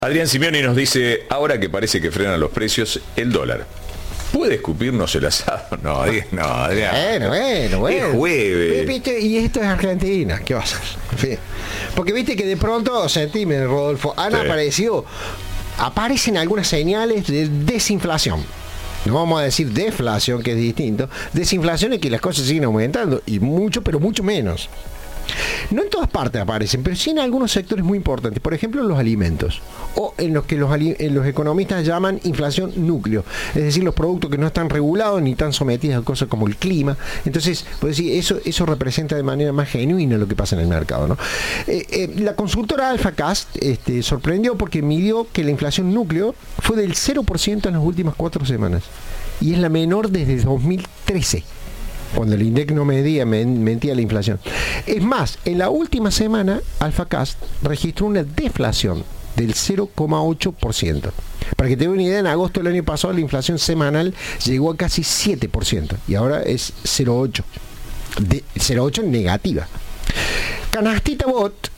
Adrián Simeoni nos dice, ahora que parece que frenan los precios, el dólar. ¿Puede escupirnos el asado? No, Adrián. Bueno. Es jueves. ¿Viste? Y esto es Argentina, ¿qué va a hacer? En fin. Porque viste que de pronto, sentime, Rodolfo, aparecen algunas señales de desinflación. No vamos a decir deflación, que es distinto. Desinflación es que las cosas siguen aumentando, y mucho, pero mucho menos. No en todas partes aparecen, pero sí en algunos sectores muy importantes. Por ejemplo, los alimentos, o en los que los economistas llaman inflación núcleo, es decir, los productos que no están regulados ni están sometidos a cosas como el clima. Entonces, pues sí, eso representa de manera más genuina lo que pasa en el mercado, ¿no? La consultora AlphaCast sorprendió porque midió que la inflación núcleo fue del 0% en las últimas 4 semanas, y es la menor desde 2013. Cuando el INDEC no mentía la inflación. Es más, en la última semana, AlphaCast registró una deflación del 0,8%. Para que te dé una idea, en agosto del año pasado la inflación semanal llegó a casi 7%, y ahora es 0,8%. 0,8% negativa. Canastita Bot,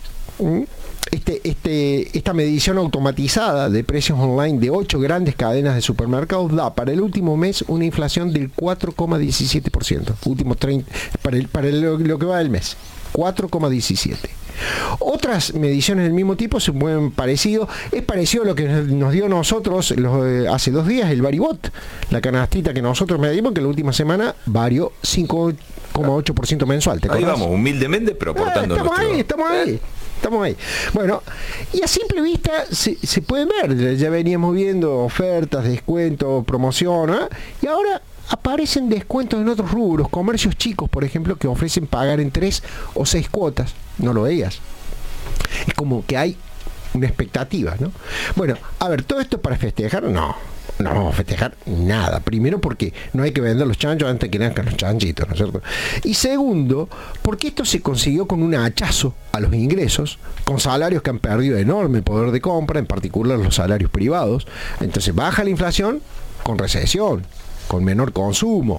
esta medición automatizada de precios online de 8 grandes cadenas de supermercados da para el último mes una inflación del 4,17%. Último 30, para lo que va del mes. 4,17%. Otras mediciones del mismo tipo se mueven parecido. Es parecido a lo que nos dio a nosotros hace 2 días el Varibot, la canastita que nosotros medimos, que la última semana varió 5,8% mensual. Ahí vamos, humildemente, pero aportando Estamos ahí. Bueno, y a simple vista se pueden ver. Ya veníamos viendo ofertas, descuentos, promoción, ¿eh? Y ahora aparecen descuentos en otros rubros, comercios chicos, por ejemplo, que ofrecen pagar en 3 o 6 cuotas. No lo veías. Es como que hay una expectativa, ¿no? Bueno, a ver, ¿todo esto para festejar? No vamos a festejar nada. Primero, porque no hay que vender los chanchos antes que nazcan los chanchitos, ¿no es cierto? Y segundo, porque esto se consiguió con un hachazo a los ingresos, con salarios que han perdido enorme poder de compra, en particular los salarios privados. Entonces baja la inflación con recesión, con menor consumo.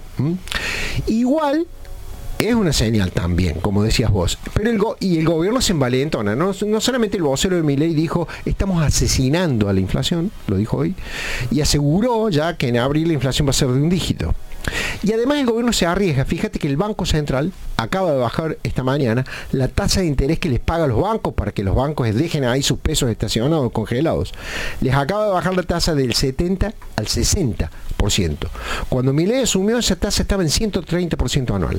Igual es una señal también, como decías vos. Pero el gobierno se envalentona. No solamente el vocero de Milei dijo, estamos asesinando a la inflación, lo dijo hoy, y aseguró ya que en abril la inflación va a ser de un dígito. Y además el gobierno se arriesga. Fíjate que el Banco Central acaba de bajar esta mañana la tasa de interés que les paga a los bancos para que los bancos dejen ahí sus pesos estacionados, congelados. Les acaba de bajar la tasa del 70 al 60%. Cuando Milei asumió, esa tasa estaba en 130% anual.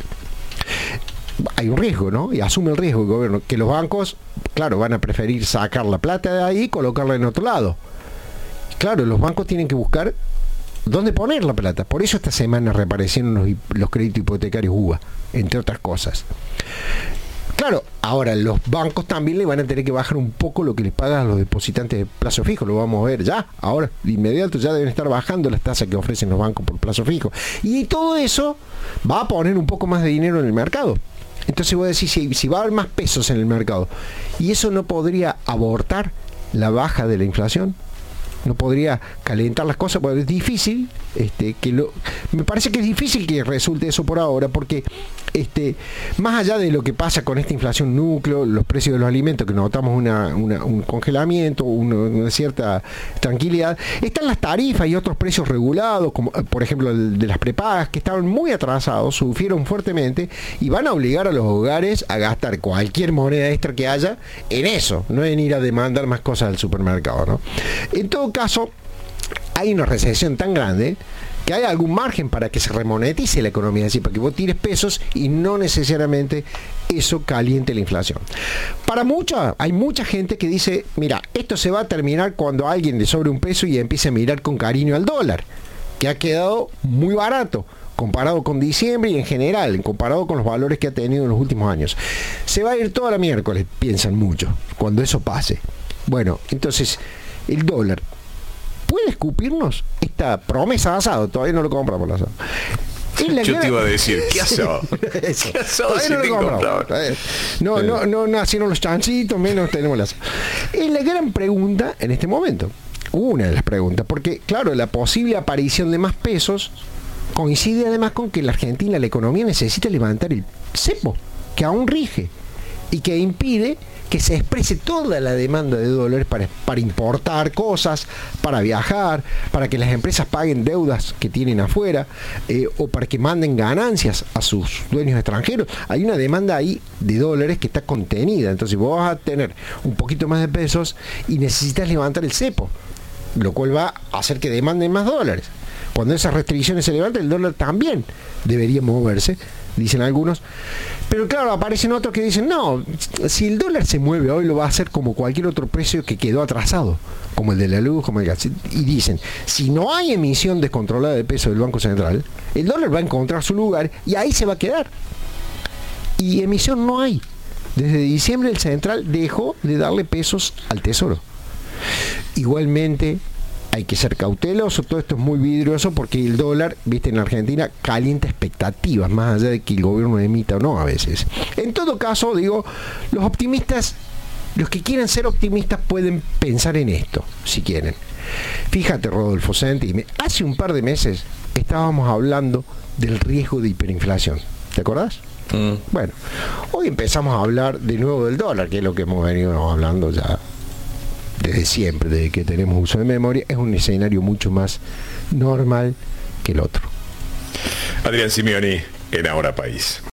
Hay un riesgo, ¿no? Y asume el riesgo el gobierno, que los bancos, claro, van a preferir sacar la plata de ahí y colocarla en otro lado. Claro, los bancos tienen que buscar dónde poner la plata. Por eso esta semana reaparecieron los créditos hipotecarios UBA, entre otras cosas. Claro, ahora los bancos también le van a tener que bajar un poco lo que les pagan a los depositantes de plazo fijo. Lo vamos a ver ya, ahora de inmediato ya deben estar bajando las tasas que ofrecen los bancos por plazo fijo. Y todo eso va a poner un poco más de dinero en el mercado. Entonces voy a decir, si va a haber más pesos en el mercado, y eso no podría abortar la baja de la inflación, no podría calentar las cosas, porque es difícil, me parece que es difícil que resulte eso por ahora, porque más allá de lo que pasa con esta inflación núcleo, los precios de los alimentos, que notamos un congelamiento, una cierta tranquilidad, están las tarifas y otros precios regulados, como por ejemplo el de las prepagas, que estaban muy atrasados, sufrieron fuertemente y van a obligar a los hogares a gastar cualquier moneda extra que haya en eso, no en ir a demandar más cosas al supermercado, ¿no? En todo caso, hay una recesión tan grande que hay algún margen para que se remonetice la economía, es decir, para que vos tires pesos y no necesariamente eso caliente la inflación. Hay mucha gente que dice, mira, esto se va a terminar cuando a alguien le sobre un peso y empiece a mirar con cariño al dólar, que ha quedado muy barato comparado con diciembre y en general, comparado con los valores que ha tenido en los últimos años. Se va a ir toda la miércoles, piensan mucho, cuando eso pase. Bueno, entonces, el dólar ¿puede escupirnos esta promesa de asado? Todavía no lo compramos el asado. Yo te iba a decir, ¿qué asado? ¿Qué asado si te compramos? No nacieron los chanchitos, menos tenemos el asado. Es la gran pregunta en este momento. Una de las preguntas, porque claro, la posible aparición de más pesos coincide además con que la Argentina, la economía necesita levantar el cepo, que aún rige y que impide que se exprese toda la demanda de dólares para importar cosas, para viajar, para que las empresas paguen deudas que tienen afuera, o para que manden ganancias a sus dueños extranjeros. Hay una demanda ahí de dólares que está contenida. Entonces vos vas a tener un poquito más de pesos y necesitas levantar el cepo, lo cual va a hacer que demanden más dólares. Cuando esas restricciones se levantan, el dólar también debería moverse, dicen algunos. Pero claro, aparecen otros que dicen, no, si el dólar se mueve hoy, lo va a hacer como cualquier otro precio que quedó atrasado, como el de la luz, como el gas. Y dicen, si no hay emisión descontrolada de peso del Banco Central, el dólar va a encontrar su lugar y ahí se va a quedar. Y emisión no hay. Desde diciembre el Central dejó de darle pesos al Tesoro. Igualmente, hay que ser cauteloso, todo esto es muy vidrioso porque el dólar, viste, en Argentina calienta expectativas, más allá de que el gobierno emita o no a veces. En todo caso, digo, los optimistas, los que quieran ser optimistas pueden pensar en esto, si quieren. Fíjate, Rodolfo Senti, hace un par de meses estábamos hablando del riesgo de hiperinflación, ¿te acordás? Bueno, hoy empezamos a hablar de nuevo del dólar, que es lo que hemos venido hablando ya desde siempre, desde que tenemos uso de memoria. Es un escenario mucho más normal que el otro. Adrián Simioni en Ahora País.